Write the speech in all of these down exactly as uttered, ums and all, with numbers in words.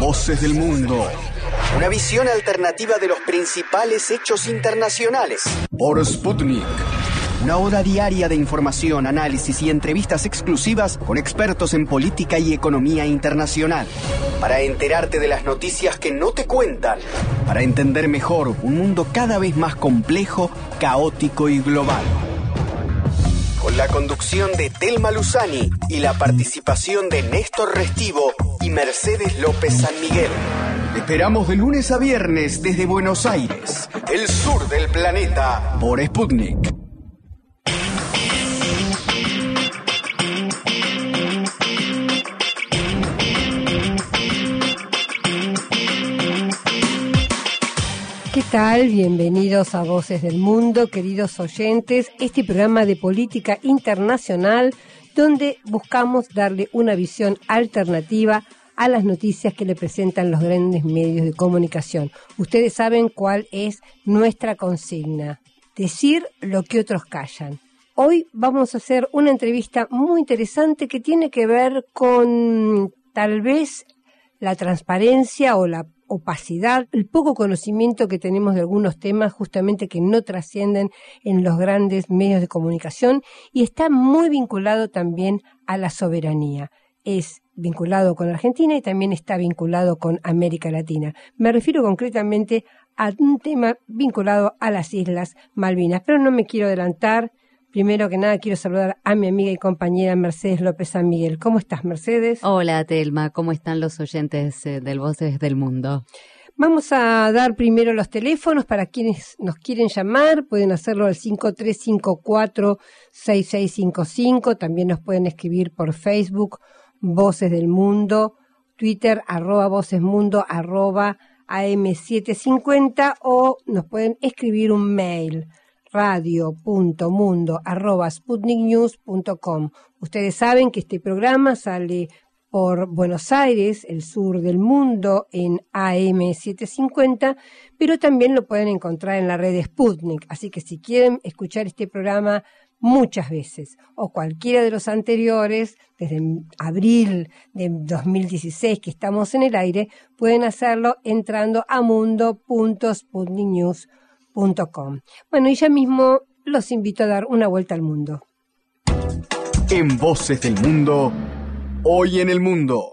Voces del Mundo. Una visión alternativa de los principales hechos internacionales. Por Sputnik. Una hora diaria de información, análisis y entrevistas exclusivas con expertos en política y economía internacional. Para enterarte de las noticias que no te cuentan. Para entender mejor un mundo cada vez más complejo, caótico y global. Con la conducción de Telma Luzani y la participación de Néstor Restivo y Mercedes López San Miguel. Esperamos de lunes a viernes desde Buenos Aires, el sur del planeta, por Sputnik. ¿Qué tal? Bienvenidos a Voces del Mundo, queridos oyentes, este programa de política internacional donde buscamos darle una visión alternativa a las noticias que le presentan los grandes medios de comunicación. Ustedes saben cuál es nuestra consigna: decir lo que otros callan. Hoy vamos a hacer una entrevista muy interesante que tiene que ver con tal vez la transparencia o la opacidad, el poco conocimiento que tenemos de algunos temas justamente que no trascienden en los grandes medios de comunicación, y está muy vinculado también a la soberanía. Es vinculado con Argentina y también está vinculado con América Latina. Me refiero concretamente a un tema vinculado a las Islas Malvinas, pero no me quiero adelantar. Primero que nada quiero saludar a mi amiga y compañera Mercedes López San Miguel. ¿Cómo estás, Mercedes? Hola, Telma. ¿Cómo están los oyentes eh, del Voces del Mundo? Vamos a dar primero los teléfonos para quienes nos quieren llamar. Pueden hacerlo al cinco tres cinco cuatro seis seis cinco cinco. También nos pueden escribir por Facebook, Voces del Mundo, Twitter, arroba Voces Mundo, arroba A M setecientos cincuenta, o nos pueden escribir un mail, radio punto mundo arroba sputnik news punto com. Ustedes saben que este programa sale por Buenos Aires, el sur del mundo, en A M setecientos cincuenta, pero también lo pueden encontrar en la red de Sputnik. Así que si quieren escuchar este programa muchas veces, o cualquiera de los anteriores, desde abril de dos mil dieciséis que estamos en el aire, pueden hacerlo entrando a mundo punto sputnik news punto com. Bueno, y ya mismo los invito a dar una vuelta al mundo. En Voces del Mundo, hoy en el mundo.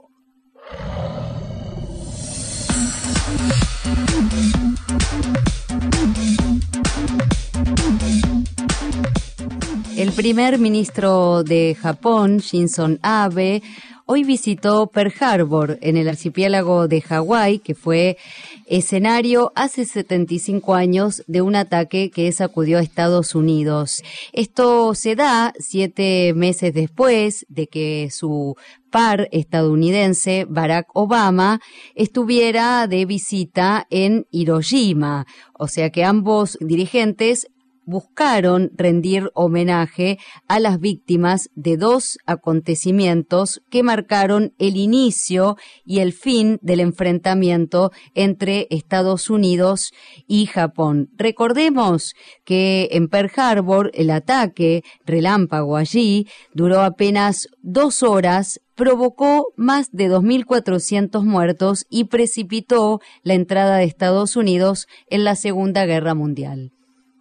El primer ministro de Japón, Shinzo Abe, hoy visitó Pearl Harbor en el archipiélago de Hawái, que fue escenario hace setenta y cinco años de un ataque que sacudió a Estados Unidos. Esto se da siete meses después de que su par estadounidense, Barack Obama, estuviera de visita en Hiroshima. O sea que ambos dirigentes buscaron rendir homenaje a las víctimas de dos acontecimientos que marcaron el inicio y el fin del enfrentamiento entre Estados Unidos y Japón. Recordemos que en Pearl Harbor el ataque relámpago allí duró apenas dos horas, provocó más de dos mil cuatrocientos muertos y precipitó la entrada de Estados Unidos en la Segunda Guerra Mundial.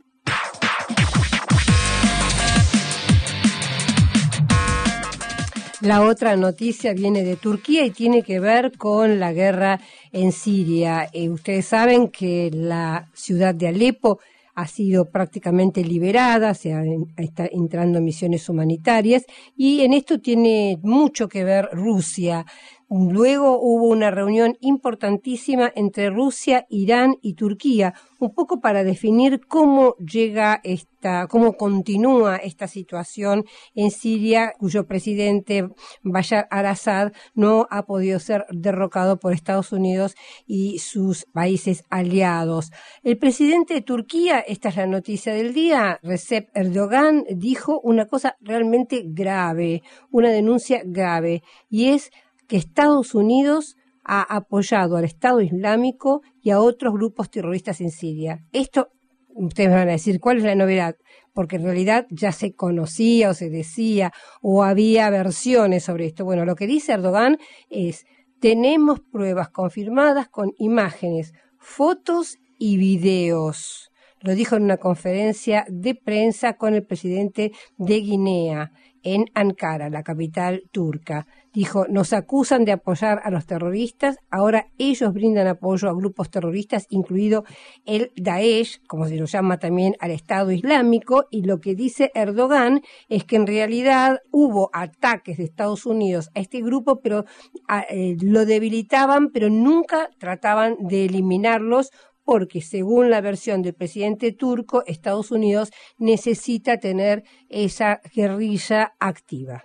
La otra noticia viene de Turquía y tiene que ver con la guerra en Siria. Eh, ustedes saben que la ciudad de Alepo ha sido prácticamente liberada, se está entrando misiones humanitarias, y en esto tiene mucho que ver Rusia. Luego hubo una reunión importantísima entre Rusia, Irán y Turquía, un poco para definir cómo llega esta, cómo continúa esta situación en Siria, cuyo presidente Bashar al-Assad no ha podido ser derrocado por Estados Unidos y sus países aliados. El presidente de Turquía, esta es la noticia del día, Recep Erdogan, dijo una cosa realmente grave, una denuncia grave, y es que Estados Unidos ha apoyado al Estado Islámico y a otros grupos terroristas en Siria. Esto, ustedes me van a decir, ¿cuál es la novedad? Porque en realidad ya se conocía o se decía o había versiones sobre esto. Bueno, lo que dice Erdogan es: tenemos pruebas confirmadas con imágenes, fotos y videos. Lo dijo en una conferencia de prensa con el presidente de Guinea, en Ankara, la capital turca. Dijo, nos acusan de apoyar a los terroristas, ahora ellos brindan apoyo a grupos terroristas, incluido el Daesh, como se lo llama también al Estado Islámico, y lo que dice Erdogan es que en realidad hubo ataques de Estados Unidos a este grupo, pero a, eh, lo debilitaban, pero nunca trataban de eliminarlos, porque según la versión del presidente turco, Estados Unidos necesita tener esa guerrilla activa.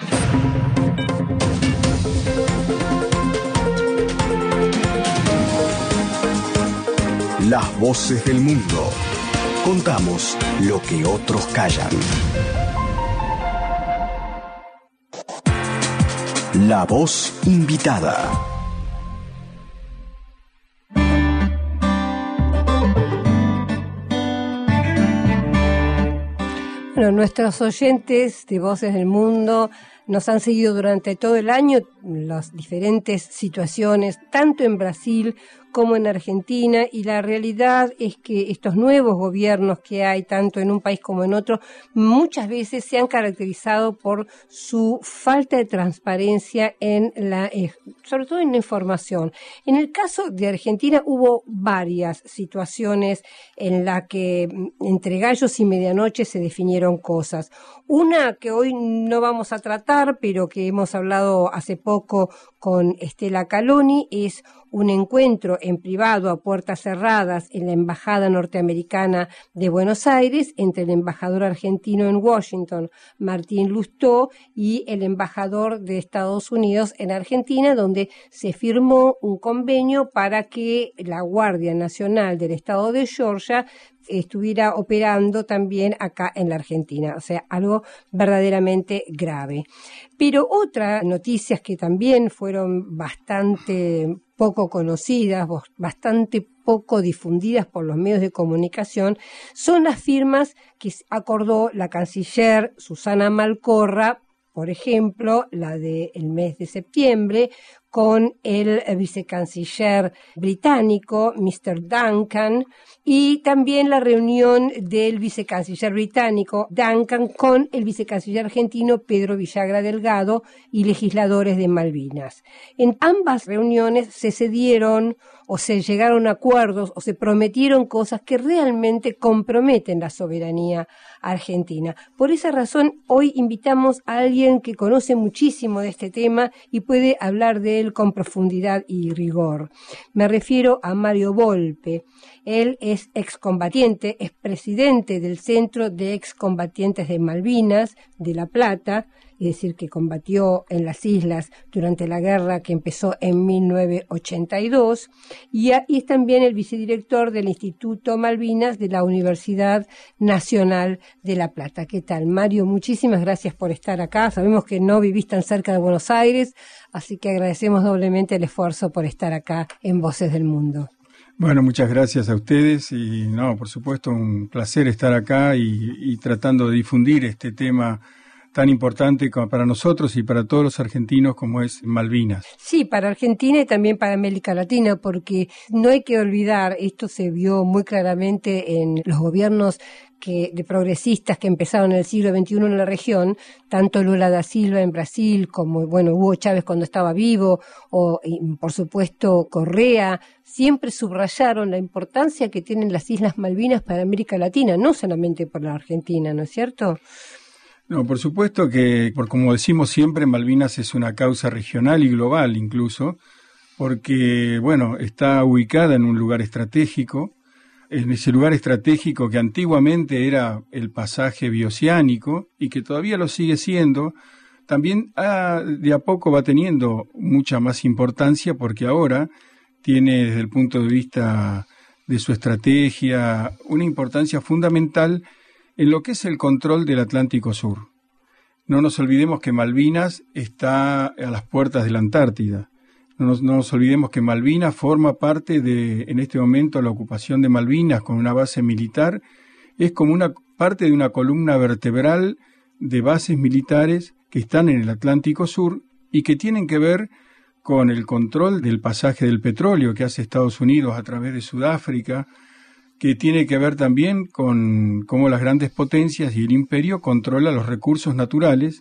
Las voces del mundo. Contamos lo que otros callan. La voz invitada. Bueno, nuestros oyentes de Voces del Mundo nos han seguido durante todo el año las diferentes situaciones, tanto en Brasil como en Argentina, y la realidad es que estos nuevos gobiernos que hay, tanto en un país como en otro, muchas veces se han caracterizado por su falta de transparencia en la, eh, sobre todo en la información. En el caso de Argentina hubo varias situaciones en las que entre gallos y medianoche se definieron cosas. Una que hoy no vamos a tratar, pero que hemos hablado hace poco con Estela Caloni, es un encuentro en privado a puertas cerradas en la Embajada Norteamericana de Buenos Aires entre el embajador argentino en Washington, Martín Lustó, y el embajador de Estados Unidos en Argentina, donde se firmó un convenio para que la Guardia Nacional del Estado de Georgia estuviera operando también acá en la Argentina, o sea, algo verdaderamente grave. Pero otras noticias que también fueron bastante poco conocidas, bastante poco difundidas por los medios de comunicación, son las firmas que acordó la canciller Susana Malcorra, por ejemplo, la del mes de septiembre, con el vicecanciller británico, mister Duncan, y también la reunión del vicecanciller británico Duncan con el vicecanciller argentino Pedro Villagra Delgado y legisladores de Malvinas. En ambas reuniones se cedieron o se llegaron a acuerdos o se prometieron cosas que realmente comprometen la soberanía argentina. Por esa razón, hoy invitamos a alguien que conoce muchísimo de este tema y puede hablar de él con profundidad y rigor. Me refiero a Mario Volpe. Él es excombatiente, es presidente del Centro de Excombatientes de Malvinas de La Plata, es decir, que combatió en las islas durante la guerra que empezó en mil novecientos ochenta y dos, y, y es también el vicedirector del Instituto Malvinas de la Universidad Nacional de La Plata. ¿Qué tal, Mario? Muchísimas gracias por estar acá. Sabemos que no vivís tan cerca de Buenos Aires, así que agradecemos doblemente el esfuerzo por estar acá en Voces del Mundo. Bueno, muchas gracias a ustedes y, no, por supuesto, un placer estar acá y, y tratando de difundir este tema tan importante como para nosotros y para todos los argentinos como es Malvinas. Sí, para Argentina y también para América Latina, porque no hay que olvidar, esto se vio muy claramente en los gobiernos que, de progresistas que empezaron en el siglo veintiuno en la región, tanto Lula da Silva en Brasil como, bueno, Hugo Chávez cuando estaba vivo, o y, por supuesto Correa, siempre subrayaron la importancia que tienen las Islas Malvinas para América Latina, no solamente para la Argentina, ¿no es cierto? No, por supuesto que, por como decimos siempre, Malvinas es una causa regional y global incluso, porque, bueno, está ubicada en un lugar estratégico, en ese lugar estratégico que antiguamente era el pasaje bioceánico y que todavía lo sigue siendo, también ha, de a poco va teniendo mucha más importancia porque ahora tiene, desde el punto de vista de su estrategia, una importancia fundamental en lo que es el control del Atlántico Sur. No nos olvidemos que Malvinas está a las puertas de la Antártida. No nos, no nos olvidemos que Malvinas forma parte de, en este momento, la ocupación de Malvinas con una base militar, es como una parte de una columna vertebral de bases militares que están en el Atlántico Sur y que tienen que ver con el control del pasaje del petróleo que hace Estados Unidos a través de Sudáfrica, que tiene que ver también con cómo las grandes potencias y el imperio controlan los recursos naturales.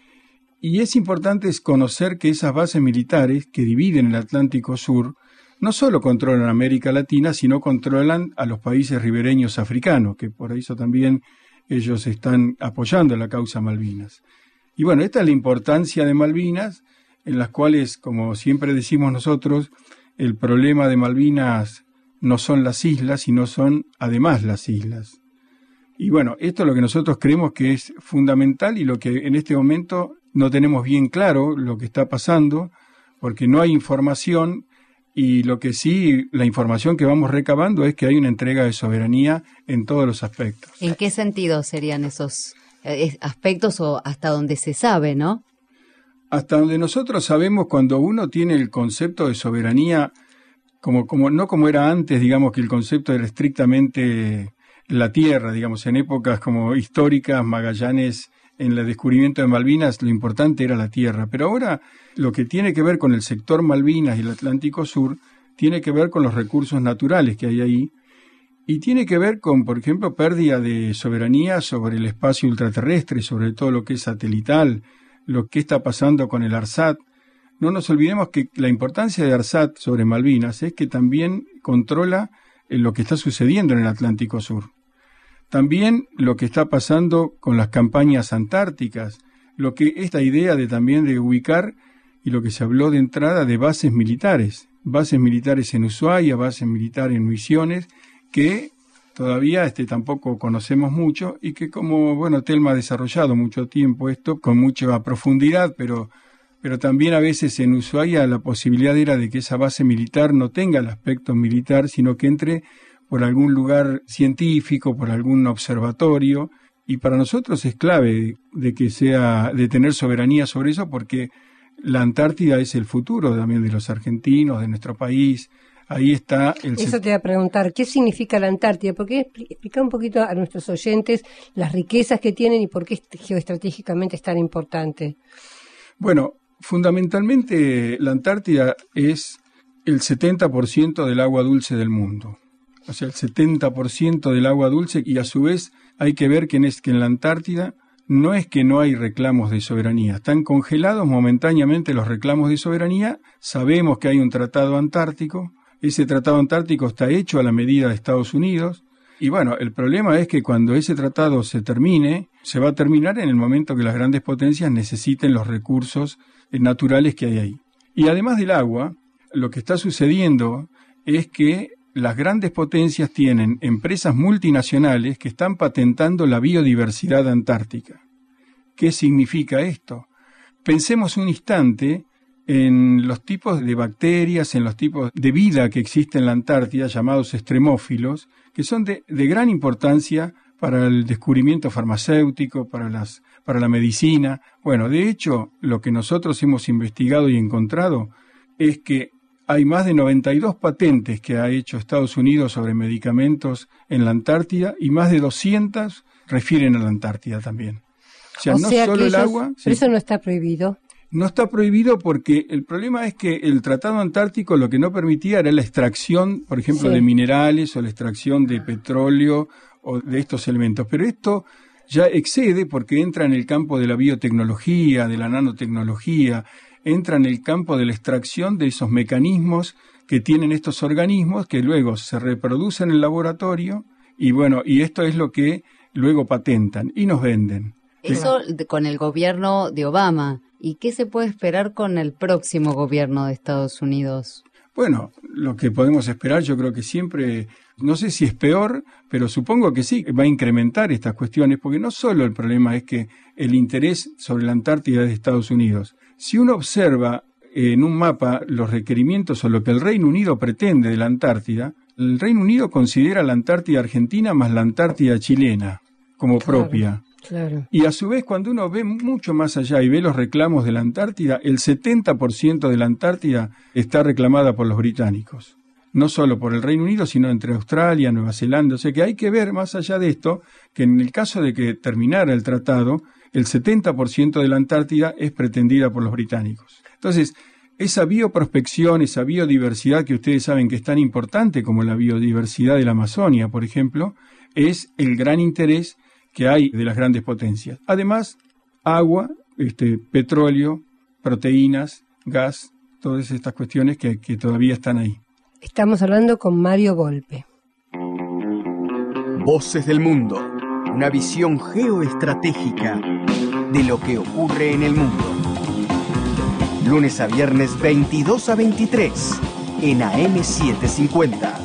Y es importante conocer que esas bases militares que dividen el Atlántico Sur no solo controlan América Latina, sino controlan a los países ribereños africanos, que por eso también ellos están apoyando la causa Malvinas. Y bueno, esta es la importancia de Malvinas, en las cuales, como siempre decimos nosotros, el problema de Malvinas no son las islas, sino son además las islas. Y bueno, esto es lo que nosotros creemos que es fundamental y lo que en este momento no tenemos bien claro lo que está pasando, porque no hay información, y lo que sí, la información que vamos recabando es que hay una entrega de soberanía en todos los aspectos. ¿En qué sentido serían esos eh, aspectos o hasta donde se sabe, no? Hasta donde nosotros sabemos, cuando uno tiene el concepto de soberanía, como, como no como era antes, digamos que el concepto era estrictamente la tierra, digamos, en épocas como históricas, Magallanes, en el descubrimiento de Malvinas, lo importante era la tierra. Pero ahora lo que tiene que ver con el sector Malvinas y el Atlántico Sur tiene que ver con los recursos naturales que hay ahí y tiene que ver con, por ejemplo, pérdida de soberanía sobre el espacio ultraterrestre, sobre todo lo que es satelital, lo que está pasando con el ARSAT. No nos olvidemos que la importancia de ARSAT sobre Malvinas es que también controla lo que está sucediendo en el Atlántico Sur. También lo que está pasando con las campañas antárticas, lo que esta idea de también de ubicar y lo que se habló de entrada de bases militares, bases militares en Ushuaia, bases militares en Misiones, que todavía este, tampoco conocemos mucho y que como, bueno, Telma ha desarrollado mucho tiempo esto con mucha profundidad, pero, pero también a veces en Ushuaia la posibilidad era de que esa base militar no tenga el aspecto militar, sino que entre por algún lugar científico, por algún observatorio, y para nosotros es clave de que sea, de tener soberanía sobre eso, porque la Antártida es el futuro también de los argentinos, de nuestro país. Ahí está el... Eso te iba a preguntar, ¿qué significa la Antártida? ¿Por qué explicar un poquito a nuestros oyentes las riquezas que tienen y por qué geoestratégicamente es tan importante? Bueno, fundamentalmente la Antártida es el setenta por ciento del agua dulce del mundo. O sea, el setenta por ciento del agua dulce, y a su vez hay que ver que en, es, que en la Antártida no es que no hay reclamos de soberanía, están congelados momentáneamente los reclamos de soberanía, sabemos que hay un tratado antártico, ese tratado antártico está hecho a la medida de Estados Unidos, y bueno, el problema es que cuando ese tratado se termine, se va a terminar en el momento que las grandes potencias necesiten los recursos naturales que hay ahí. Y además del agua, lo que está sucediendo es que las grandes potencias tienen empresas multinacionales que están patentando la biodiversidad antártica. ¿Qué significa esto? Pensemos un instante en los tipos de bacterias, en los tipos de vida que existen en la Antártida, llamados extremófilos, que son de, de gran importancia para el descubrimiento farmacéutico, para, las, para la medicina. Bueno, de hecho, lo que nosotros hemos investigado y encontrado es que hay más de noventa y dos patentes que ha hecho Estados Unidos sobre medicamentos en la Antártida y más de doscientas refieren a la Antártida también. O sea, o no sea solo que el ellos, agua... Sí. Eso no está prohibido. No está prohibido porque el problema es que el Tratado Antártico lo que no permitía era la extracción, por ejemplo, sí. de minerales o la extracción de petróleo o de estos elementos. Pero esto ya excede porque entra en el campo de la biotecnología, de la nanotecnología, entra en el campo de la extracción de esos mecanismos que tienen estos organismos que luego se reproducen en el laboratorio y bueno, y esto es lo que luego patentan y nos venden. Eso con el gobierno de Obama. ¿Y qué se puede esperar con el próximo gobierno de Estados Unidos? Bueno, lo que podemos esperar yo creo que siempre, no sé si es peor, pero supongo que sí, va a incrementar estas cuestiones, porque no solo el problema es que el interés sobre la Antártida es de Estados Unidos. Si uno observa en un mapa los requerimientos o lo que el Reino Unido pretende de la Antártida, el Reino Unido considera la Antártida argentina más la Antártida chilena como claro, propia. Claro. Y a su vez, cuando uno ve mucho más allá y ve los reclamos de la Antártida, el setenta por ciento de la Antártida está reclamada por los británicos. No solo por el Reino Unido, sino entre Australia, Nueva Zelanda. O sea que hay que ver más allá de esto, que en el caso de que terminara el tratado, el setenta por ciento de la Antártida es pretendida por los británicos. Entonces, esa bioprospección, esa biodiversidad que ustedes saben que es tan importante como la biodiversidad de la Amazonia, por ejemplo, es el gran interés que hay de las grandes potencias. Además, agua, este, petróleo, proteínas, gas, todas estas cuestiones que, que todavía están ahí. Estamos hablando con Mario Volpe. Voces del Mundo, una visión geoestratégica de lo que ocurre en el mundo. Lunes a viernes veintidós a veintitrés en A M setecientos cincuenta.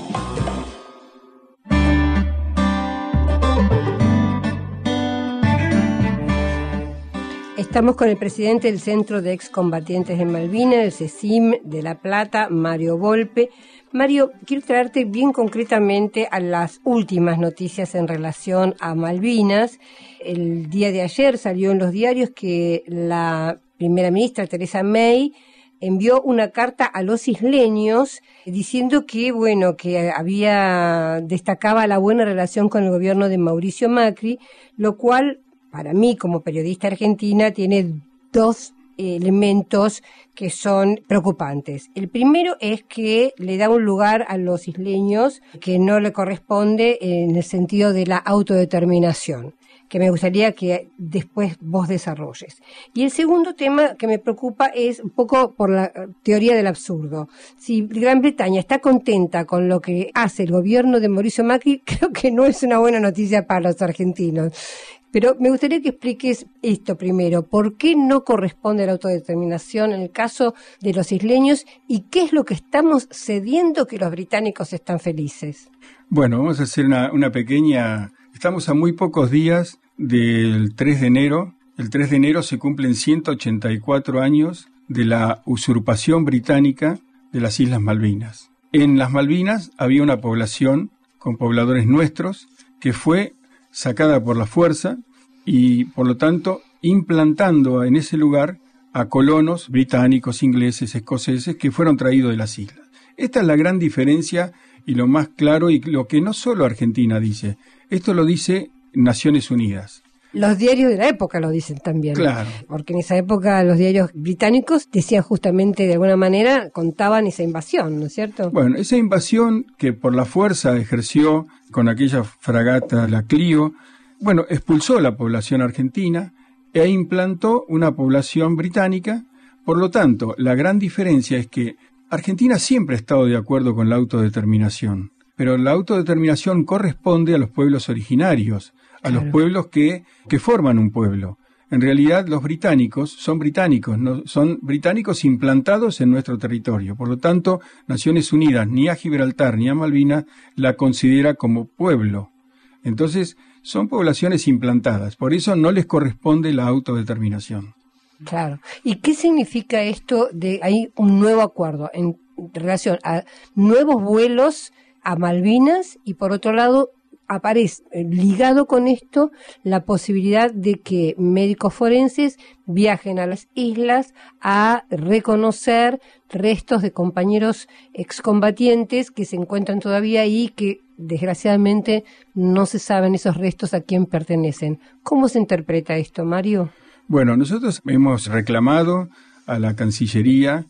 Estamos con el presidente del Centro de Excombatientes de Malvinas, el CECIM de La Plata, Mario Volpe. Mario, quiero traerte bien concretamente a las últimas noticias en relación a Malvinas. El día de ayer salió en los diarios que la primera ministra Theresa May envió una carta a los isleños diciendo que, bueno, que había, destacaba la buena relación con el gobierno de Mauricio Macri, lo cual, para mí, como periodista argentina, tiene dos elementos que son preocupantes. El primero es que le da un lugar a los isleños que no le corresponde en el sentido de la autodeterminación, que me gustaría que después vos desarrolles. Y el segundo tema que me preocupa es un poco por la teoría del absurdo. Si Gran Bretaña está contenta con lo que hace el gobierno de Mauricio Macri, creo que no es una buena noticia para los argentinos. Pero me gustaría que expliques esto primero. ¿Por qué no corresponde la autodeterminación en el caso de los isleños? ¿Y qué es lo que estamos cediendo que los británicos están felices? Bueno, vamos a hacer una, una pequeña... Estamos a muy pocos días del tres de enero. El tres de enero se cumplen ciento ochenta y cuatro años de la usurpación británica de las Islas Malvinas. En las Malvinas había una población con pobladores nuestros que fue sacada por la fuerza y, por lo tanto, implantando en ese lugar a colonos británicos, ingleses, escoceses que fueron traídos de las islas. Esta es la gran diferencia y lo más claro y lo que no solo Argentina dice, esto lo dice Naciones Unidas. Los diarios de la época lo dicen también. Claro. Porque en esa época los diarios británicos decían justamente, de alguna manera, contaban esa invasión, ¿no es cierto? Bueno, esa invasión que por la fuerza ejerció con aquella fragata, la Clio, bueno, expulsó a la población argentina e implantó una población británica. Por lo tanto, la gran diferencia es que Argentina siempre ha estado de acuerdo con la autodeterminación, pero la autodeterminación corresponde a los pueblos originarios, a claro. los pueblos que, que forman un pueblo. En realidad, los británicos son británicos, no, son británicos implantados en nuestro territorio. Por lo tanto, Naciones Unidas, ni a Gibraltar ni a Malvinas, la considera como pueblo. Entonces, son poblaciones implantadas. Por eso no les corresponde la autodeterminación. Claro. ¿Y qué significa esto de hay un nuevo acuerdo en relación a nuevos vuelos a Malvinas y, por otro lado, aparece ligado con esto la posibilidad de que médicos forenses viajen a las islas a reconocer restos de compañeros excombatientes que se encuentran todavía ahí, que desgraciadamente no se saben esos restos a quién pertenecen? ¿Cómo se interpreta esto, Mario? Bueno, nosotros hemos reclamado a la Cancillería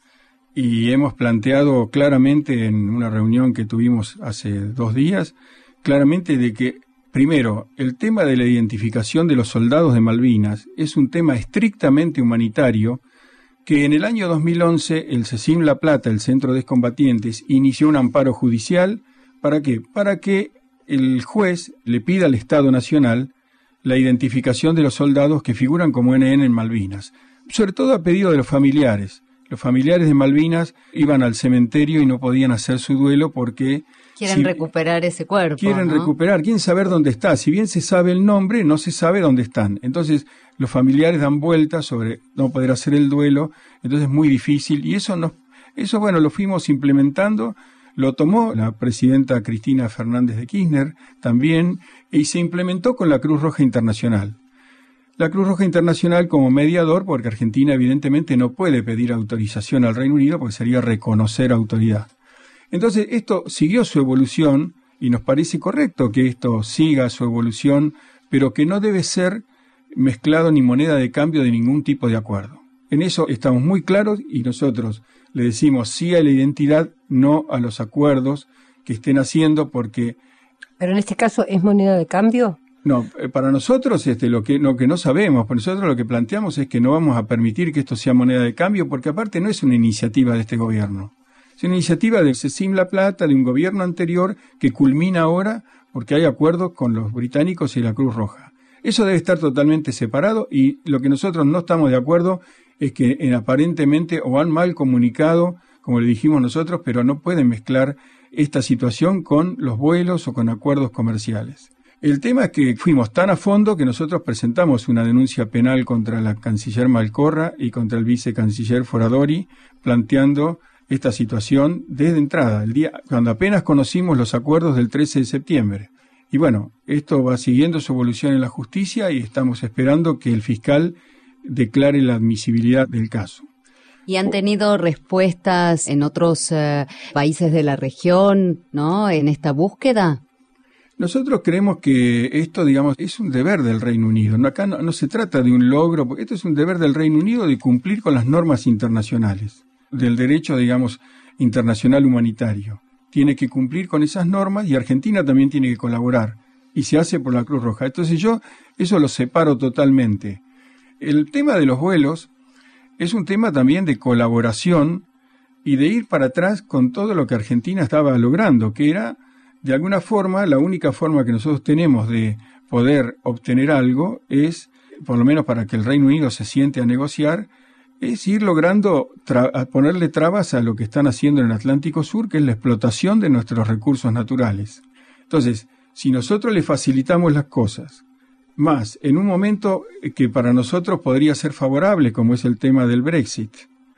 y hemos planteado claramente en una reunión que tuvimos hace dos días, claramente de que, primero, el tema de la identificación de los soldados de Malvinas es un tema estrictamente humanitario, que en el año dos mil once el CECIM La Plata, el Centro de Excombatientes, inició un amparo judicial. ¿Para qué? Para que el juez le pida al Estado Nacional la identificación de los soldados que figuran como N N en Malvinas, sobre todo a pedido de los familiares. Los familiares de Malvinas iban al cementerio y no podían hacer su duelo porque... Quieren si recuperar ese cuerpo, Quieren ¿no? recuperar, quieren saber dónde está. Si bien se sabe el nombre, no se sabe dónde están. Entonces, los familiares dan vueltas sobre no poder hacer el duelo, entonces es muy difícil. Y eso, no, eso bueno, lo fuimos implementando, lo tomó la presidenta Cristina Fernández de Kirchner también, y se implementó con la Cruz Roja Internacional. La Cruz Roja Internacional como mediador, porque Argentina evidentemente no puede pedir autorización al Reino Unido porque sería reconocer autoridad. Entonces esto siguió su evolución y nos parece correcto que esto siga su evolución, pero que no debe ser mezclado ni moneda de cambio de ningún tipo de acuerdo. En eso estamos muy claros y nosotros le decimos sí a la identidad, no a los acuerdos que estén haciendo porque... ¿Pero en este caso es moneda de cambio? No, para nosotros este, lo, que, lo que no sabemos, para nosotros lo que planteamos es que no vamos a permitir que esto sea moneda de cambio porque aparte no es una iniciativa de este gobierno. Es una iniciativa de Cecim La Plata, de un gobierno anterior que culmina ahora porque hay acuerdos con los británicos y la Cruz Roja. Eso debe estar totalmente separado y lo que nosotros no estamos de acuerdo es que en, aparentemente o han mal comunicado, como le dijimos nosotros, pero no pueden mezclar esta situación con los vuelos o con acuerdos comerciales. El tema es que fuimos tan a fondo que nosotros presentamos una denuncia penal contra la canciller Malcorra y contra el vicecanciller Foradori, planteando esta situación desde entrada, el día cuando apenas conocimos los acuerdos del trece de septiembre. Y bueno, esto va siguiendo su evolución en la justicia y estamos esperando que el fiscal declare la admisibilidad del caso. ¿Y han tenido respuestas en otros eh, países de la región, ¿no?, en esta búsqueda? Nosotros creemos que esto, digamos, es un deber del Reino Unido. No, acá no, no se trata de un logro, porque esto es un deber del Reino Unido de cumplir con las normas internacionales, del derecho, digamos, internacional humanitario. Tiene que cumplir con esas normas y Argentina también tiene que colaborar. Y se hace por la Cruz Roja. Entonces yo eso lo separo totalmente. El tema de los vuelos es un tema también de colaboración y de ir para atrás con todo lo que Argentina estaba logrando, que era, de alguna forma, la única forma que nosotros tenemos de poder obtener algo es, por lo menos para que el Reino Unido se siente a negociar, es ir logrando tra- a ponerle trabas a lo que están haciendo en el Atlántico Sur, que es la explotación de nuestros recursos naturales. Entonces, si nosotros le facilitamos las cosas, más en un momento que para nosotros podría ser favorable, como es el tema del Brexit,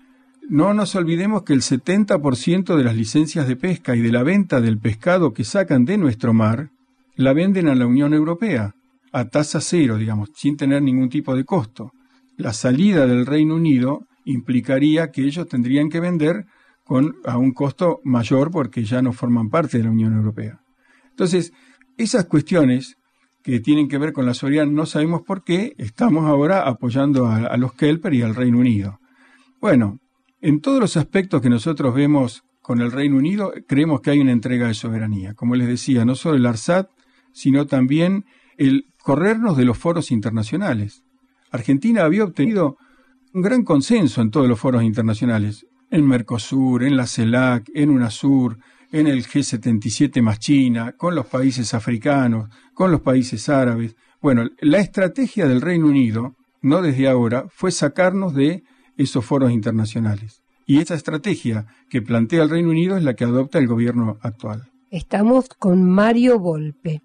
no nos olvidemos que el setenta por ciento de las licencias de pesca y de la venta del pescado que sacan de nuestro mar, la venden a la Unión Europea, a tasa cero, digamos, sin tener ningún tipo de costo. La salida del Reino Unido implicaría que ellos tendrían que vender con, a un costo mayor porque ya no forman parte de la Unión Europea. Entonces, esas cuestiones que tienen que ver con la soberanía, no sabemos por qué, estamos ahora apoyando a, a los Kelper y al Reino Unido. Bueno, en todos los aspectos que nosotros vemos con el Reino Unido, creemos que hay una entrega de soberanía. Como les decía, no solo el ARSAT, sino también el corrernos de los foros internacionales. Argentina había obtenido un gran consenso en todos los foros internacionales, en Mercosur, en la CELAC, en UNASUR, en el G setenta y siete más China, con los países africanos, con los países árabes. Bueno, la estrategia del Reino Unido, no desde ahora, fue sacarnos de esos foros internacionales. Y esa estrategia que plantea el Reino Unido es la que adopta el gobierno actual. Estamos con Mario Volpe.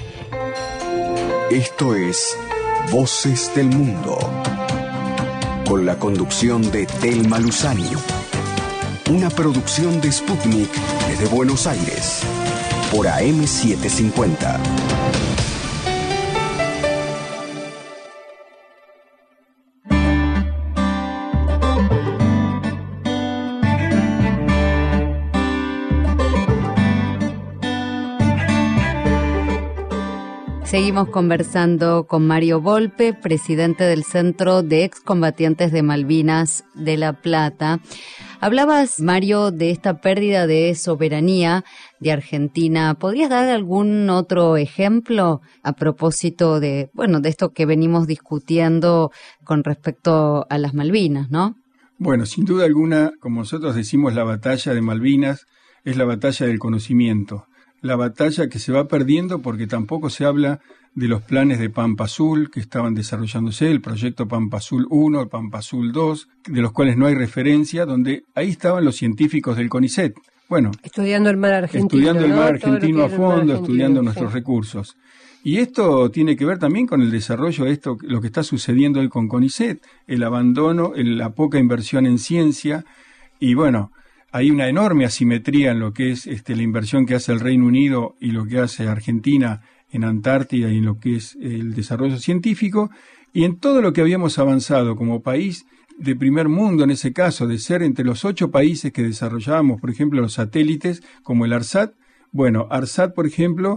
Esto es Voces del Mundo, con la conducción de Thelma Luzani. Una producción de Sputnik desde Buenos Aires, por A M setecientos cincuenta. Seguimos conversando con Mario Volpe, presidente del Centro de Excombatientes de Malvinas de La Plata. Hablabas, Mario, de esta pérdida de soberanía de Argentina. ¿Podrías dar algún otro ejemplo a propósito de, bueno, de esto que venimos discutiendo con respecto a las Malvinas, ¿no? Bueno, sin duda alguna, como nosotros decimos, la batalla de Malvinas es la batalla del conocimiento. La batalla que se va perdiendo porque tampoco se habla de los planes de Pampa Azul que estaban desarrollándose, el proyecto Pampa Azul uno, el Pampa Azul dos, de los cuales no hay referencia, donde ahí estaban los científicos del CONICET. Bueno, estudiando el mar argentino, estudiando el mar ¿no? argentino a fondo, argentino, estudiando sí. nuestros recursos. Y esto tiene que ver también con el desarrollo de esto, lo que está sucediendo hoy con CONICET, el abandono, el, la poca inversión en ciencia, y bueno, hay una enorme asimetría en lo que es este, la inversión que hace el Reino Unido y lo que hace Argentina en Antártida y en lo que es el desarrollo científico, y en todo lo que habíamos avanzado como país de primer mundo, en ese caso, de ser entre los ocho países que desarrollábamos, por ejemplo, los satélites, como el ARSAT. Bueno, ARSAT, por ejemplo,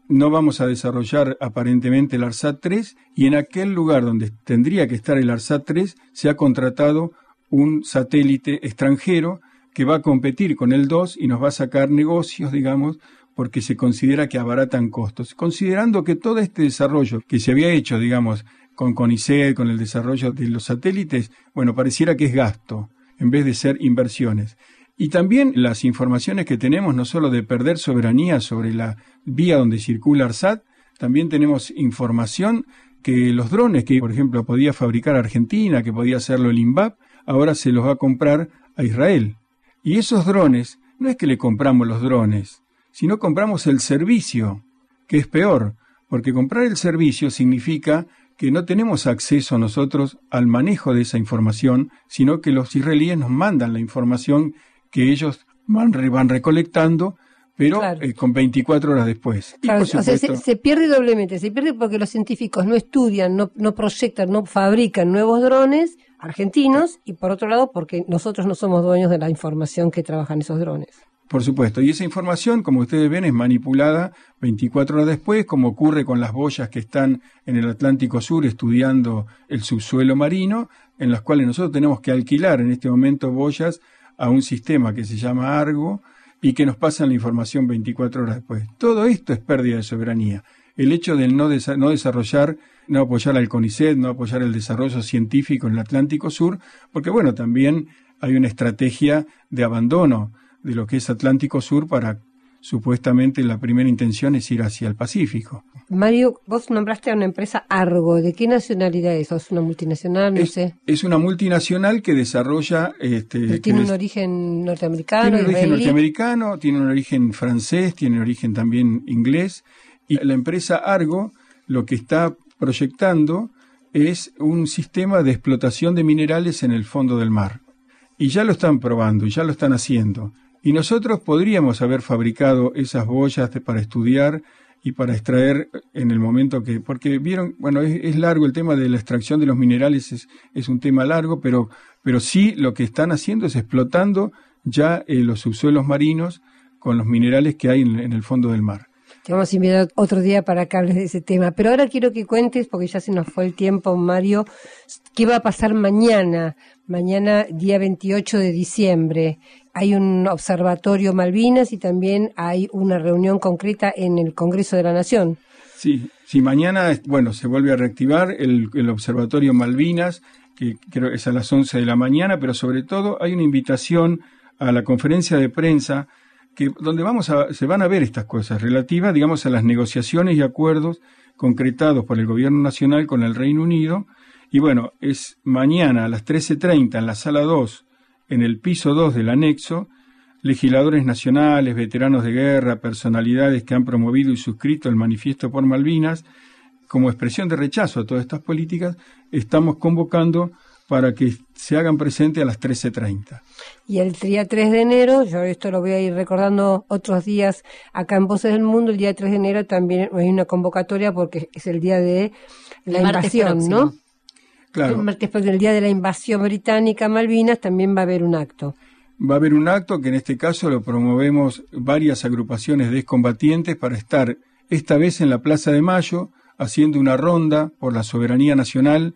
no vamos a desarrollar aparentemente el ARSAT tres, y en aquel lugar donde tendría que estar el ARSAT tres se ha contratado un satélite extranjero que va a competir con el dos y nos va a sacar negocios, digamos, porque se considera que abaratan costos. Considerando que todo este desarrollo que se había hecho, digamos, con CONICET, con el desarrollo de los satélites, bueno, pareciera que es gasto, en vez de ser inversiones. Y también las informaciones que tenemos, no solo de perder soberanía sobre la vía donde circula ARSAT, también tenemos información que los drones que, por ejemplo, podía fabricar Argentina, que podía hacerlo el INVAP, ahora se los va a comprar a Israel. Y esos drones, no es que le compramos los drones, sino compramos el servicio, que es peor, porque comprar el servicio significa que no tenemos acceso nosotros al manejo de esa información, sino que los israelíes nos mandan la información que ellos van, van recolectando, pero claro. eh, con veinticuatro horas después. Claro, y por supuesto, o sea, se, se pierde doblemente, se pierde porque los científicos no estudian, no, no proyectan, no fabrican nuevos drones argentinos, y por otro lado porque nosotros no somos dueños de la información que trabajan esos drones. Por supuesto, y esa información, como ustedes ven, es manipulada veinticuatro horas después, como ocurre con las boyas que están en el Atlántico Sur estudiando el subsuelo marino, en las cuales nosotros tenemos que alquilar en este momento boyas a un sistema que se llama Argo y que nos pasan la información veinticuatro horas después. Todo esto es pérdida de soberanía. El hecho de no, desa- no desarrollar, no apoyar al CONICET, no apoyar el desarrollo científico en el Atlántico Sur, porque bueno, también hay una estrategia de abandono de lo que es Atlántico Sur para, supuestamente, la primera intención es ir hacia el Pacífico. Mario, vos nombraste a una empresa Argo. ¿De qué nacionalidad es? ¿Es una multinacional? No es, sé. Es una multinacional que desarrolla... Este, ¿Tiene que un origen norteamericano, Tiene un origen israelí? norteamericano, tiene un origen francés, tiene un origen también inglés. Y la empresa Argo lo que está proyectando es un sistema de explotación de minerales en el fondo del mar. Y ya lo están probando, y ya lo están haciendo. Y nosotros podríamos haber fabricado esas boyas de, para estudiar y para extraer en el momento que... Porque vieron, bueno, es, es largo el tema de la extracción de los minerales, es, es un tema largo, pero, pero sí lo que están haciendo es explotando ya eh, los subsuelos marinos con los minerales que hay en, en el fondo del mar. Te vamos a invitar otro día para que hables de ese tema. Pero ahora quiero que cuentes, porque ya se nos fue el tiempo, Mario, qué va a pasar mañana, mañana día veintiocho de diciembre. Hay un observatorio Malvinas y también hay una reunión concreta en el Congreso de la Nación. Sí, sí, mañana, bueno, se vuelve a reactivar el, el observatorio Malvinas, que creo que es a las once de la mañana, pero sobre todo hay una invitación a la conferencia de prensa que donde vamos a, se van a ver estas cosas relativas, digamos, a las negociaciones y acuerdos concretados por el Gobierno Nacional con el Reino Unido. Y bueno, es mañana a las trece treinta en la sala dos, en el piso dos del anexo, legisladores nacionales, veteranos de guerra, personalidades que han promovido y suscrito el Manifiesto por Malvinas, como expresión de rechazo a todas estas políticas, estamos convocando para que se hagan presentes a las trece treinta. Y el día tres de enero, yo esto lo voy a ir recordando otros días acá en Voces del Mundo, el día tres de enero también hay una convocatoria porque es el día de la el invasión, ¿no? Claro. El martes próximo, el día de la invasión británica a Malvinas, también va a haber un acto. Va a haber un acto que en este caso lo promovemos varias agrupaciones de excombatientes para estar esta vez en la Plaza de Mayo haciendo una ronda por la soberanía nacional,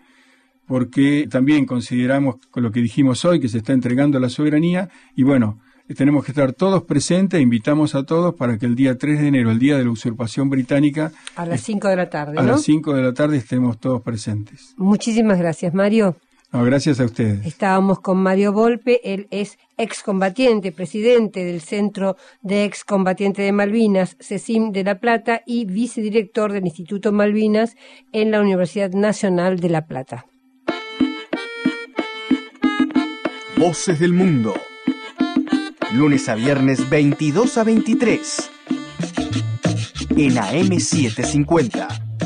porque también consideramos con lo que dijimos hoy que se está entregando la soberanía y bueno, tenemos que estar todos presentes, invitamos a todos para que el día tres de enero, el día de la usurpación británica, a las cinco de la tarde, a ¿no? las cinco de la tarde estemos todos presentes. Muchísimas gracias, Mario. No, gracias a ustedes. Estábamos con Mario Volpe, él es excombatiente, presidente del Centro de Excombatientes de Malvinas, CECIM de La Plata, y vicedirector del Instituto Malvinas en la Universidad Nacional de La Plata. Voces del Mundo. Lunes a viernes veintidós a veintitrés. En A M setecientos cincuenta.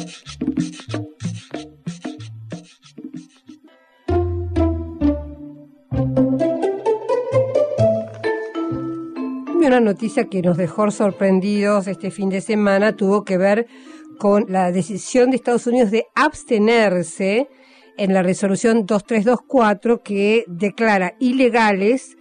Una noticia que nos dejó sorprendidos este fin de semana tuvo que ver con la decisión de Estados Unidos de abstenerse en la resolución dos tres dos cuatro que declara ilegales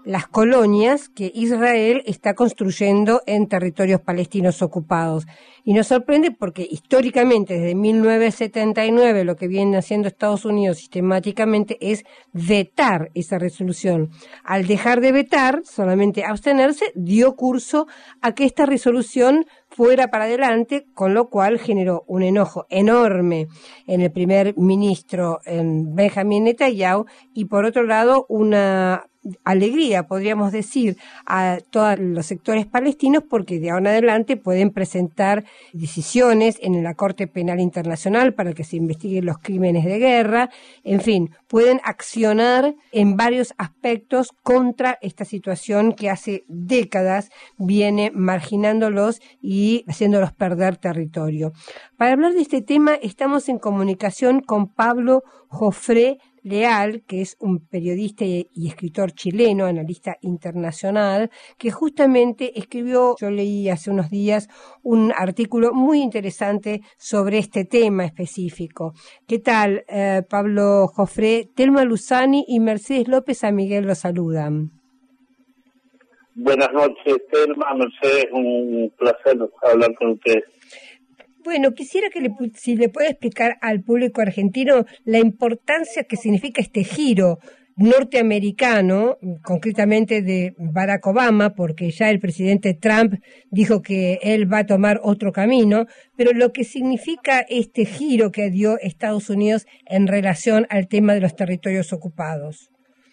las colonias que Israel está construyendo en territorios palestinos ocupados. Y nos sorprende porque históricamente, desde mil novecientos setenta y nueve, lo que viene haciendo Estados Unidos sistemáticamente es vetar esa resolución. Al dejar de vetar, solamente abstenerse, dio curso a que esta resolución fuera para adelante, con lo cual generó un enojo enorme en el primer ministro, en Benjamín Netanyahu, y por otro lado una alegría, podríamos decir, a todos los sectores palestinos, porque de ahora en adelante pueden presentar decisiones en la Corte Penal Internacional para que se investiguen los crímenes de guerra, en fin, pueden accionar en varios aspectos contra esta situación que hace décadas viene marginándolos y haciéndolos perder territorio. Para hablar de este tema estamos en comunicación con Pablo Jofré Leal, que es un periodista y escritor chileno, analista internacional, que justamente escribió, yo leí hace unos días, un artículo muy interesante sobre este tema específico. ¿Qué tal, eh, Pablo Jofré? Telma Luzani y Mercedes López San Miguel los saludan. Buenas noches, Telma, Mercedes, un placer hablar con ustedes. Bueno, quisiera que le, si le puede explicar al público argentino la importancia que significa este giro norteamericano, concretamente de Barack Obama, porque ya el presidente Trump dijo que él va a tomar otro camino, pero lo que significa este giro que dio Estados Unidos en relación al tema de los territorios ocupados.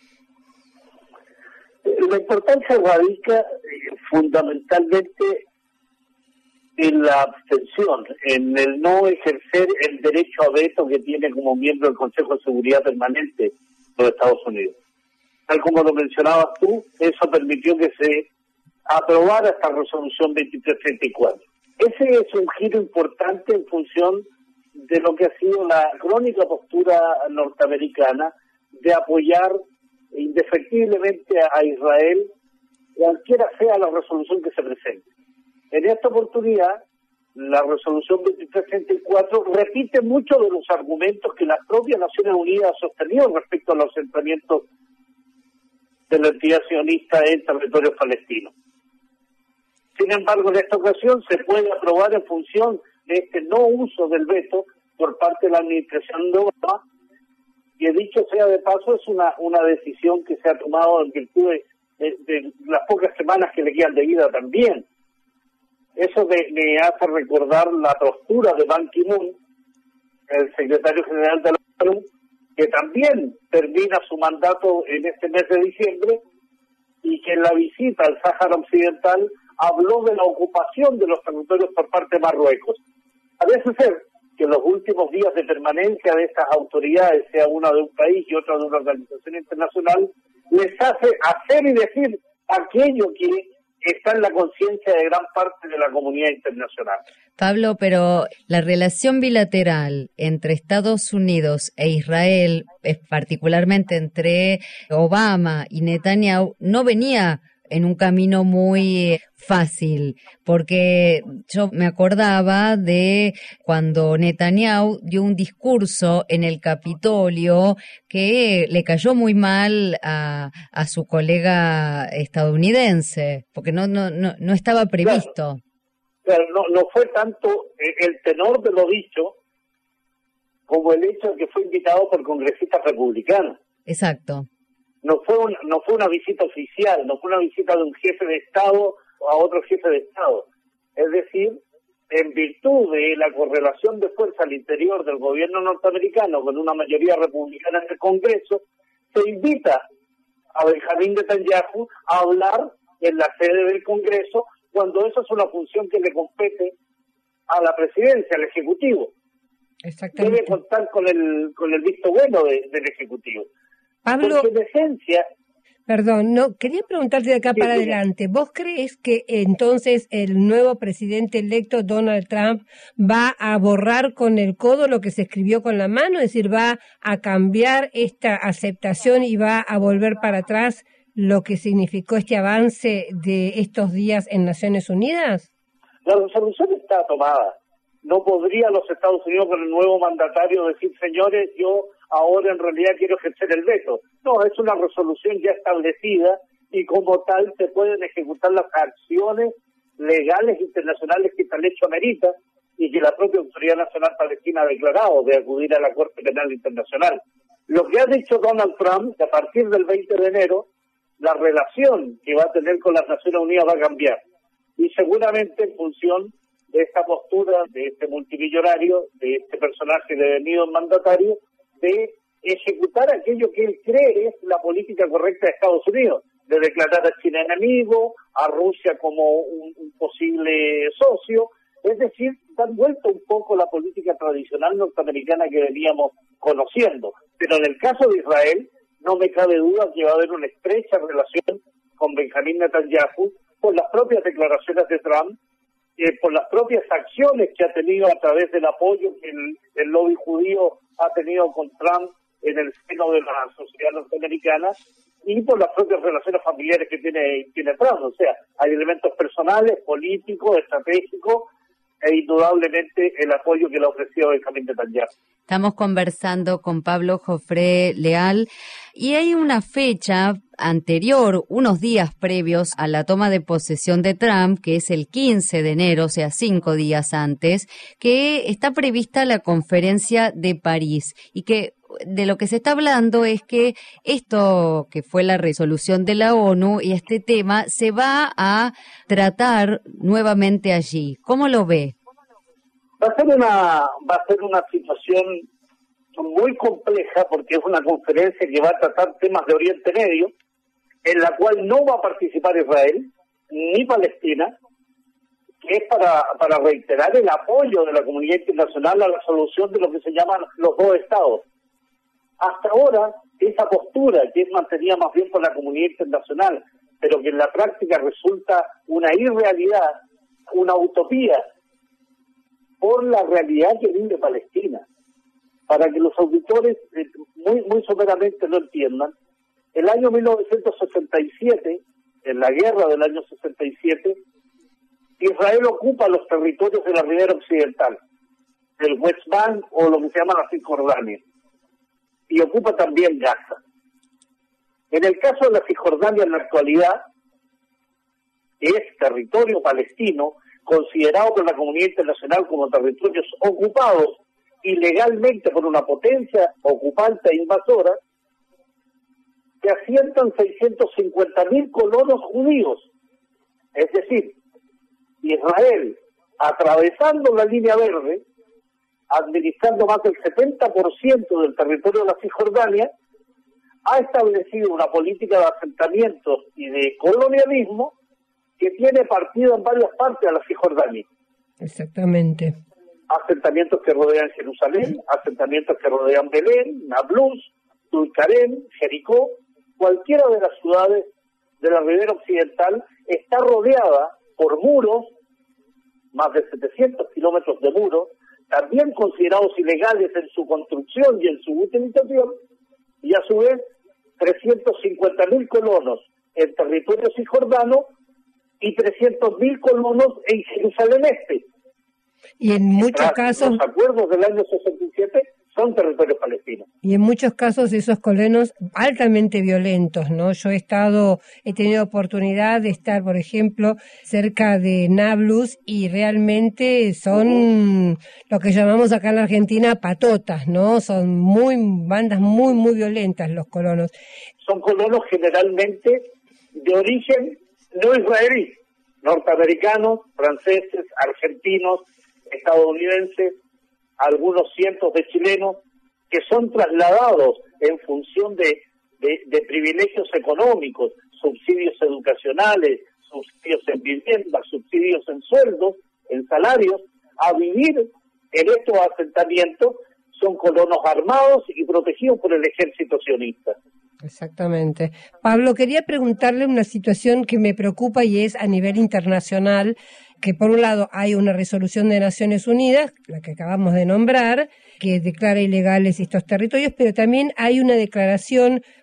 La importancia radica fundamentalmente en la abstención, en el no ejercer el derecho a veto que tiene como miembro del Consejo de Seguridad Permanente de los Estados Unidos. Tal como lo mencionabas tú, eso permitió que se aprobara esta resolución veintitrés treinta y cuatro. Ese es un giro importante en función de lo que ha sido la crónica postura norteamericana de apoyar indefectiblemente a Israel, cualquiera sea la resolución que se presente. En esta oportunidad, la resolución veintitrés treinta y cuatro repite muchos de los argumentos que las propias Naciones Unidas han sostenido respecto a los asentamientos de la entidad sionista en territorios palestinos. Sin embargo, en esta ocasión se puede aprobar en función de este no uso del veto por parte de la administración de Obama, que dicho sea de paso es una, una decisión que se ha tomado en virtud de, de, de las pocas semanas que le quedan de vida también. Eso me, me hace recordar la postura de Ban Ki-moon, el secretario general de la ONU, que también termina su mandato en este mes de diciembre y que en la visita al Sáhara Occidental habló de la ocupación de los territorios por parte de Marruecos. Parece ser que los últimos días de permanencia de estas autoridades, sea una de un país y otra de una organización internacional, les hace hacer y decir aquello que está en la conciencia de gran parte de la comunidad internacional. Pablo, pero la relación bilateral entre Estados Unidos e Israel, particularmente entre Obama y Netanyahu, no venía en un camino muy fácil, porque yo me acordaba de cuando Netanyahu dio un discurso en el Capitolio que le cayó muy mal a, a su colega estadounidense, porque no no no, no estaba previsto. Claro, claro, no, no fue tanto el tenor de lo dicho como el hecho de que fue invitado por congresistas republicanos. Exacto. No fue, un, no fue una visita oficial, no fue una visita de un jefe de Estado a otro jefe de Estado. Es decir, en virtud de la correlación de fuerza al interior del gobierno norteamericano con una mayoría republicana en el Congreso, se invita a Benjamín Netanyahu a hablar en la sede del Congreso cuando esa es una función que le compete a la presidencia, al Ejecutivo. Debe contar con el, con el visto bueno de, del Ejecutivo. Pablo, Porque de esencia, perdón, no quería preguntarte de acá sí, para sí. adelante. ¿Vos crees que entonces el nuevo presidente electo Donald Trump va a borrar con el codo lo que se escribió con la mano? Es decir, ¿va a cambiar esta aceptación y va a volver para atrás lo que significó este avance de estos días en Naciones Unidas? La resolución está tomada. No podría los Estados Unidos con el nuevo mandatario decir, señores, yo ahora en realidad quiero ejercer el veto. No, es una resolución ya establecida y como tal se pueden ejecutar las acciones legales internacionales que tal hecho amerita y que la propia Autoridad Nacional Palestina ha declarado de acudir a la Corte Penal Internacional. Lo que ha dicho Donald Trump, que a partir del veinte de enero, la relación que va a tener con las Naciones Unidas va a cambiar. Y seguramente en función de esta postura de este multimillonario, de este personaje devenido mandatario, de ejecutar aquello que él cree es la política correcta de Estados Unidos, de declarar a China enemigo, a Rusia como un, un posible socio, es decir, dar vuelta un poco la política tradicional norteamericana que veníamos conociendo. Pero en el caso de Israel, no me cabe duda que va a haber una estrecha relación con Benjamín Netanyahu por las propias declaraciones de Trump, eh, por las propias acciones que ha tenido a través del apoyo que el, el lobby judío ha tenido con Trump en el seno de la sociedad norteamericana, y por las propias relaciones familiares que tiene, tiene Trump. O sea, hay elementos personales, políticos, estratégicos, e indudablemente el apoyo que le ha ofrecido Benjamín Netanyahu. Estamos conversando con Pablo Jofré Leal y hay una fecha anterior, unos días previos a la toma de posesión de Trump, que es el quince de enero, o sea, cinco días antes, que está prevista la conferencia de París y que de lo que se está hablando es que esto que fue la resolución de la ONU y este tema se va a tratar nuevamente allí. ¿Cómo lo ve? Va a ser una, va a ser una situación muy compleja porque es una conferencia que va a tratar temas de Oriente Medio, en la cual no va a participar Israel ni Palestina, que es para, para reiterar el apoyo de la comunidad internacional a la solución de lo que se llaman los dos estados. Hasta ahora, esa postura que es mantenida más bien por la comunidad internacional, pero que en la práctica resulta una irrealidad, una utopía, por la realidad que vive Palestina. Para que los auditores eh, muy, muy someramente lo entiendan, el año mil novecientos sesenta y siete, en la guerra del año sesenta y siete, Israel ocupa los territorios de la ribera occidental, del West Bank o lo que se llama la Cisjordania, y ocupa también Gaza. En el caso de la Cisjordania en la actualidad, es territorio palestino, considerado por la comunidad internacional como territorios ocupados ilegalmente por una potencia ocupante e invasora, que asientan seiscientos cincuenta mil colonos judíos. Es decir, Israel, atravesando la línea verde, administrando más del setenta por ciento del territorio de la Cisjordania, ha establecido una política de asentamientos y de colonialismo que tiene partido en varias partes a la Cisjordania. Exactamente. Asentamientos que rodean Jerusalén, asentamientos que rodean Belén, Nablus, Tulkarem, Jericó, cualquiera de las ciudades de la ribera occidental está rodeada por muros, más de setecientos kilómetros de muros, también considerados ilegales en su construcción y en su utilización, y a su vez trescientos cincuenta mil colonos en territorio cisjordano y trescientos mil colonos en Jerusalén Este. Y en muchos Tras casos... los acuerdos del año sesenta y siete son territorios palestinos. Y en muchos casos esos colonos altamente violentos, ¿no? Yo he estado, he tenido oportunidad de estar, por ejemplo, cerca de Nablus y realmente son uh-huh. lo que llamamos acá en la Argentina patotas, ¿no? Son muy bandas muy, muy violentas los colonos. Son colonos generalmente de origen no israelí, norteamericanos, franceses, argentinos, estadounidenses, algunos cientos de chilenos que son trasladados en función de, de, de privilegios económicos, subsidios educacionales, subsidios en vivienda, subsidios en sueldos, en salarios, a vivir en estos asentamientos. Son colonos armados y protegidos por el ejército sionista. Exactamente. Pablo, quería preguntarle una situación que me preocupa y es a nivel internacional, que por un lado hay una resolución de Naciones Unidas, la que acabamos de nombrar, que declara ilegales estos territorios, pero también hay una declaración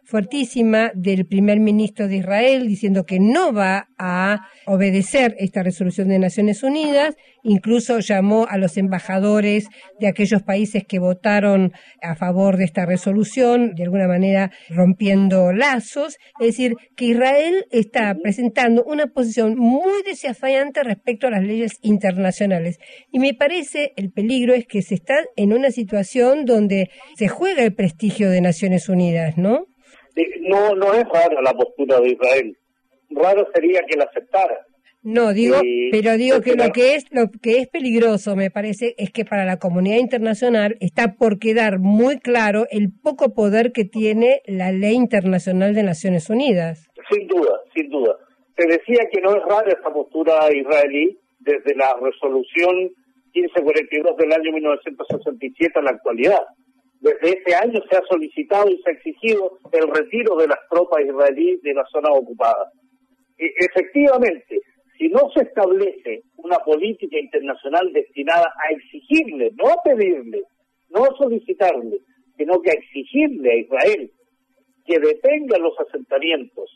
fuertísima del primer ministro de Israel diciendo que no va a obedecer esta resolución de Naciones Unidas, incluso llamó a los embajadores de aquellos países que votaron a favor de esta resolución, de alguna manera rompiendo lazos, es decir, que Israel está presentando una posición muy desafiante respecto a las leyes internacionales. Y me parece el peligro es que se está en una situación donde se juega el prestigio de Naciones Unidas, ¿no? No, no es rara la postura de Israel. Raro sería que la aceptara. No, digo, y, pero digo que lo que es lo que es peligroso, me parece, es que para la comunidad internacional está por quedar muy claro el poco poder que tiene la ley internacional de Naciones Unidas. Sin duda, sin duda. Se decía que no es rara esta postura israelí desde la resolución quince cuarenta y dos del año mil novecientos sesenta y siete a la actualidad. Desde ese año se ha solicitado y se ha exigido el retiro de las tropas israelíes de la zona ocupada. E- efectivamente, si no se establece una política internacional destinada a exigirle, no a pedirle, no a solicitarle, sino que a exigirle a Israel que detenga los asentamientos,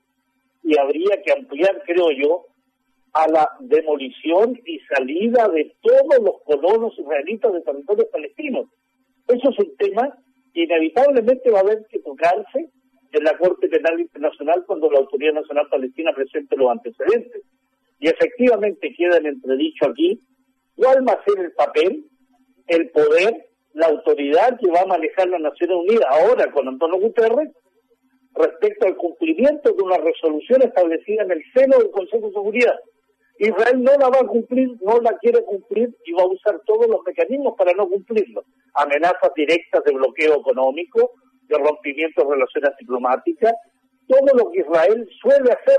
y habría que ampliar, creo yo, a la demolición y salida de todos los colonos israelitas de territorios palestinos. Eso es un tema que inevitablemente va a haber que tocarse en la Corte Penal Internacional cuando la Autoridad Nacional Palestina presente los antecedentes. Y efectivamente queda en entredicho aquí cuál va a ser el papel, el poder, la autoridad que va a manejar las Naciones Unidas ahora con Antonio Guterres respecto al cumplimiento de una resolución establecida en el seno del Consejo de Seguridad. Israel no la va a cumplir, no la quiere cumplir y va a usar todos los mecanismos para no cumplirlo. Amenazas directas de bloqueo económico, de rompimiento de relaciones diplomáticas, todo lo que Israel suele hacer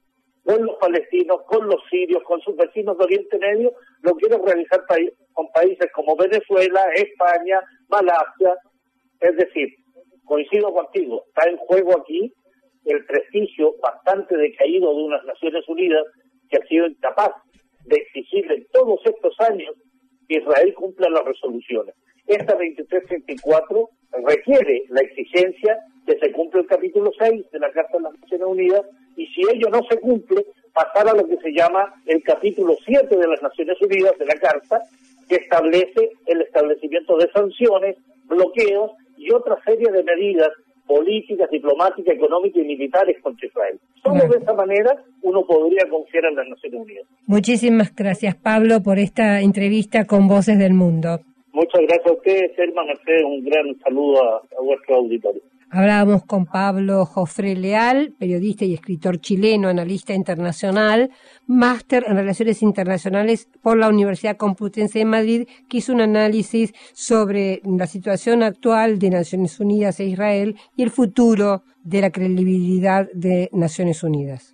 con los palestinos, con los sirios, con sus vecinos de Oriente Medio, lo quiere realizar pa- con países como Venezuela, España, Malasia. Es decir, coincido contigo, está en juego aquí el prestigio bastante decaído de unas Naciones Unidas que ha sido incapaz de exigirle en todos estos años que Israel cumpla las resoluciones. Esta veintitrés treinta y cuatro requiere la exigencia que se cumpla el capítulo seis de la Carta de las Naciones Unidas, y si ello no se cumple, pasar a lo que se llama el capítulo siete de las Naciones Unidas de la Carta, que establece el establecimiento de sanciones, bloqueos y otra serie de medidas políticas, diplomáticas, económicas y militares contra Israel. Solo de esa manera uno podría confiar en las Naciones Unidas. Muchísimas gracias, Pablo, por esta entrevista con Voces del Mundo. Muchas gracias a ustedes, Selma Mercedes, un gran saludo a, a vuestro auditorio. Hablábamos con Pablo Jofré Leal, periodista y escritor chileno, analista internacional, máster en Relaciones Internacionales por la Universidad Complutense de Madrid, que hizo un análisis sobre la situación actual de Naciones Unidas e Israel y el futuro de la credibilidad de Naciones Unidas.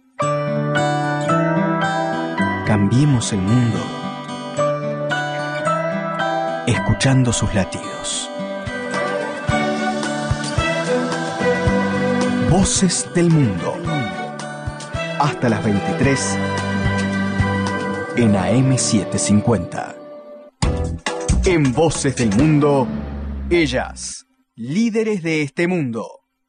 Cambiemos el mundo escuchando sus latidos. Voces del Mundo. Hasta las veintitrés en A M setecientos cincuenta. En Voces del Mundo, ellas, líderes de este mundo.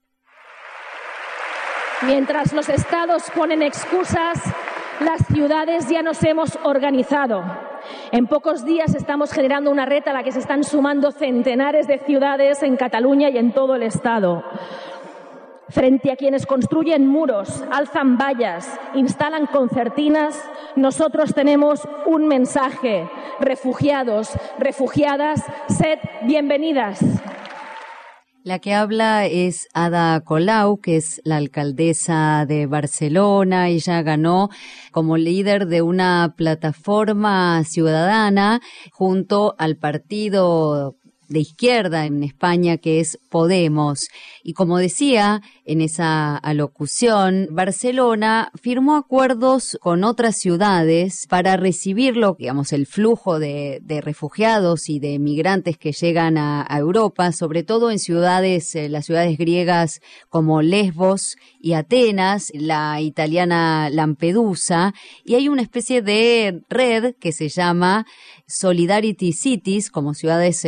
Mientras los estados ponen excusas, las ciudades ya nos hemos organizado. En pocos días estamos generando una red a la que se están sumando centenares de ciudades en Cataluña y en todo el estado. Frente a quienes construyen muros, alzan vallas, instalan concertinas, nosotros tenemos un mensaje. Refugiados, refugiadas, sed bienvenidas. La que habla es Ada Colau, que es la alcaldesa de Barcelona. Ella ganó como líder de una plataforma ciudadana junto al partido de izquierda en España, que es Podemos. Y como decía en esa alocución, Barcelona firmó acuerdos con otras ciudades para recibirlo, digamos, el flujo de, de refugiados y de migrantes que llegan a, a Europa, sobre todo en ciudades, eh, las ciudades griegas como Lesbos y Atenas, la italiana Lampedusa, y hay una especie de red que se llama Solidarity Cities, como ciudades eh, solidarias,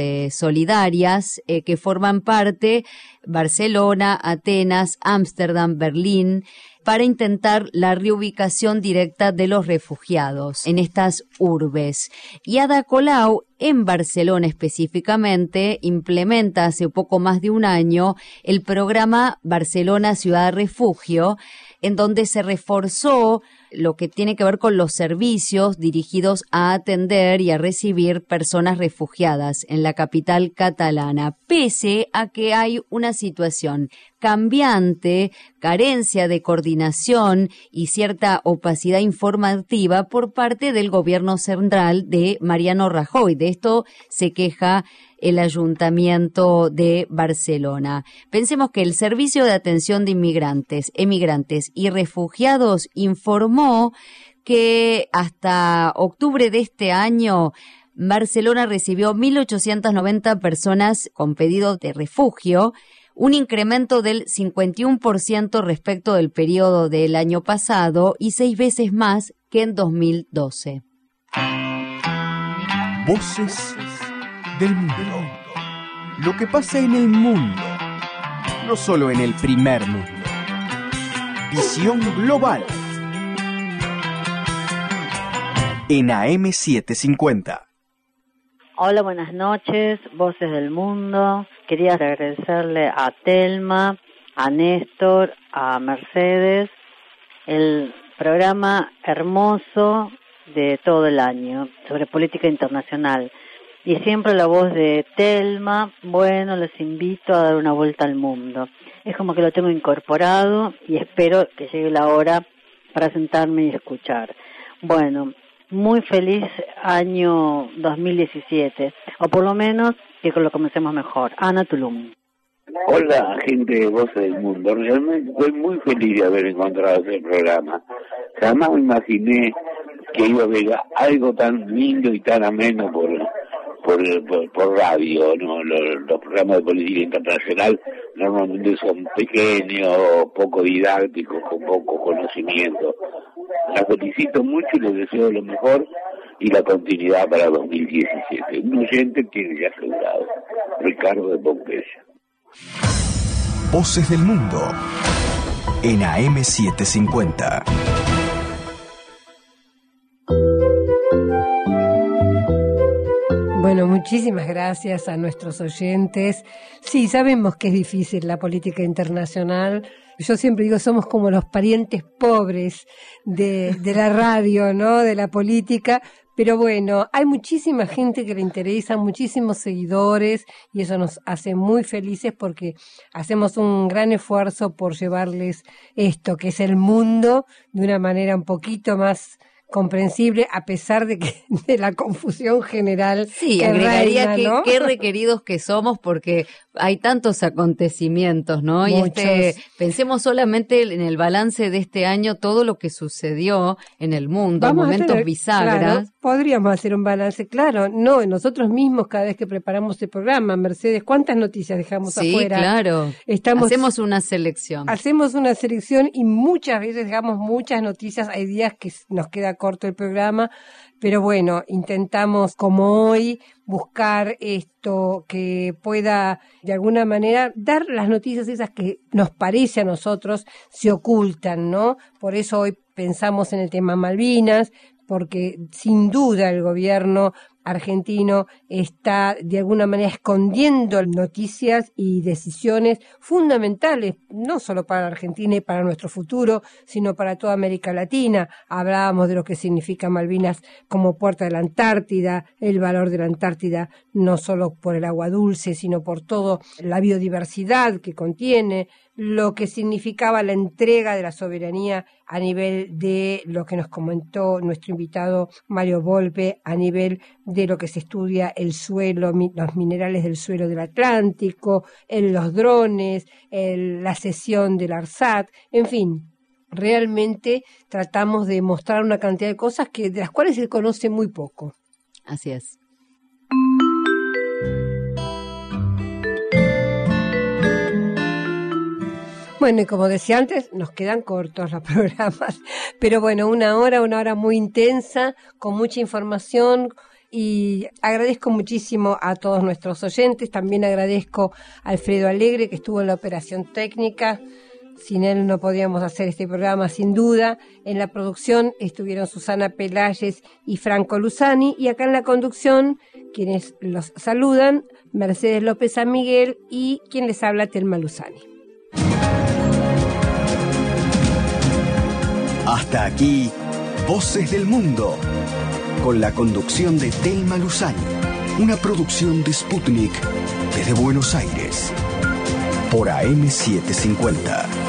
solidarias eh, que forman parte Barcelona, Atenas, Ámsterdam, Berlín, para intentar la reubicación directa de los refugiados en estas urbes. Y Ada Colau, en Barcelona específicamente, implementa hace poco más de un año el programa Barcelona Ciudad Refugio, en donde se reforzó lo que tiene que ver con los servicios dirigidos a atender y a recibir personas refugiadas en la capital catalana, pese a que hay una situación cambiante, carencia de coordinación y cierta opacidad informativa por parte del gobierno central de Mariano Rajoy. De esto se queja el Ayuntamiento de Barcelona. Pensemos que el Servicio de Atención de Inmigrantes, Emigrantes y Refugiados informó que hasta octubre de este año Barcelona recibió mil ochocientas noventa personas con pedido de refugio, un incremento del cincuenta y uno por ciento respecto del periodo del año pasado y seis veces más que en dos mil doce. Voces del mundo. Lo que pasa en el mundo, no solo en el primer mundo. Visión global. En A M setecientos cincuenta. Hola, buenas noches, Voces del Mundo. Quería agradecerle a Telma, a Néstor, a Mercedes, el programa hermoso de todo el año sobre política internacional. Y siempre la voz de Telma, bueno, les invito a dar una vuelta al mundo. Es como que lo tengo incorporado y espero que llegue la hora para sentarme y escuchar. Bueno, muy feliz año dos mil diecisiete, o por lo menos que lo comencemos mejor. Ana Tulum. Hola, gente de Voces del Mundo. Realmente estoy muy feliz de haber encontrado ese programa. Jamás me imaginé que iba a haber algo tan lindo y tan ameno por por, por, por radio, ¿no? Los, los programas de política internacional normalmente son pequeños, poco didácticos, con poco conocimiento. La felicito mucho y les deseo lo mejor y la continuidad para dos mil diecisiete. Un oyente tiene ya asegurado, Ricardo de Pompeya. Voces del Mundo en A M setecientos cincuenta. Bueno, muchísimas gracias a nuestros oyentes. Sí, sabemos que es difícil la política internacional. Yo siempre digo, somos como los parientes pobres de, de la radio, ¿no? De la política. Pero bueno, hay muchísima gente que le interesa, muchísimos seguidores, y eso nos hace muy felices porque hacemos un gran esfuerzo por llevarles esto, que es el mundo, de una manera un poquito más comprensible, a pesar de que de la confusión general. Sí, que agregaría reina, que ¿no? qué requeridos que somos, porque hay tantos acontecimientos, ¿no? Muchos. Y este, pensemos solamente en el balance de este año, todo lo que sucedió en el mundo, Vamos a momentos hacer, bisagras. Claro, podríamos hacer un balance, claro, no, nosotros mismos cada vez que preparamos el programa, Mercedes, ¿cuántas noticias dejamos Sí, afuera? claro. Estamos, Hacemos una selección. Hacemos una selección y muchas veces dejamos muchas noticias, hay días que nos queda corto el programa, pero bueno, intentamos como hoy buscar esto que pueda de alguna manera dar las noticias esas que nos parece a nosotros se ocultan, ¿no? Por eso hoy pensamos en el tema Malvinas, porque sin duda el gobierno argentino está de alguna manera escondiendo noticias y decisiones fundamentales, no solo para la Argentina y para nuestro futuro, sino para toda América Latina. Hablábamos de lo que significa Malvinas como puerta de la Antártida, el valor de la Antártida no solo por el agua dulce, sino por toda la biodiversidad que contiene, lo que significaba la entrega de la soberanía a nivel de lo que nos comentó nuestro invitado Mario Volpe, a nivel de lo que se estudia el suelo, los minerales del suelo del Atlántico, en los drones, en la cesión del ARSAT, en fin. Realmente tratamos de mostrar una cantidad de cosas que de las cuales se conoce muy poco. Así es. Bueno, y como decía antes, nos quedan cortos los programas, pero bueno, una hora, una hora muy intensa, con mucha información, Y agradezco muchísimo a todos nuestros oyentes. También agradezco a Alfredo Alegre, que estuvo en la operación técnica. Sin él no podíamos hacer este programa, sin duda. En la producción estuvieron Susana Pelayes y Franco Luzani. Y acá en la conducción, quienes los saludan, Mercedes López San Miguel y quien les habla, Telma Luzani. Hasta aquí, Voces del Mundo, con la conducción de Telma Luzani, una producción de Sputnik desde Buenos Aires, por A M setecientos cincuenta.